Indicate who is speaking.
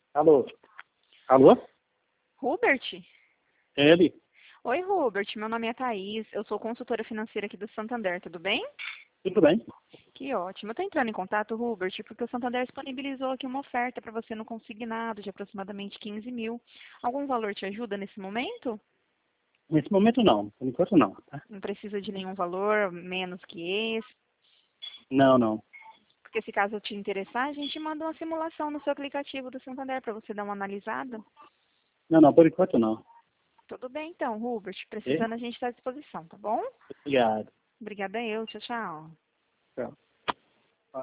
Speaker 1: Alô? Alô?
Speaker 2: Hubert?
Speaker 1: É ele?
Speaker 2: Oi, Hubert. Meu nome é Thaís. Eu sou consultora financeira aqui do Santander. Tudo bem?
Speaker 1: Tudo bem?
Speaker 2: Que ótimo. Eu estou entrando em contato, Hubert, porque o Santander disponibilizou aqui uma oferta para você no consignado de aproximadamente 15 mil. Algum valor te ajuda nesse momento?
Speaker 1: Nesse momento não, por enquanto não. Tá?
Speaker 2: Não precisa de nenhum valor menos que esse.
Speaker 1: Não, não.
Speaker 2: Porque se caso te interessar, a gente manda uma simulação no seu aplicativo do Santander para você dar uma analisada.
Speaker 1: Não, não, por enquanto não.
Speaker 2: Tudo bem então, Hubert.
Speaker 1: Ok?
Speaker 2: Precisando, a gente está à disposição, tá bom?
Speaker 1: Obrigado.
Speaker 2: Obrigada eu. Tchau, tchau.
Speaker 1: Tchau.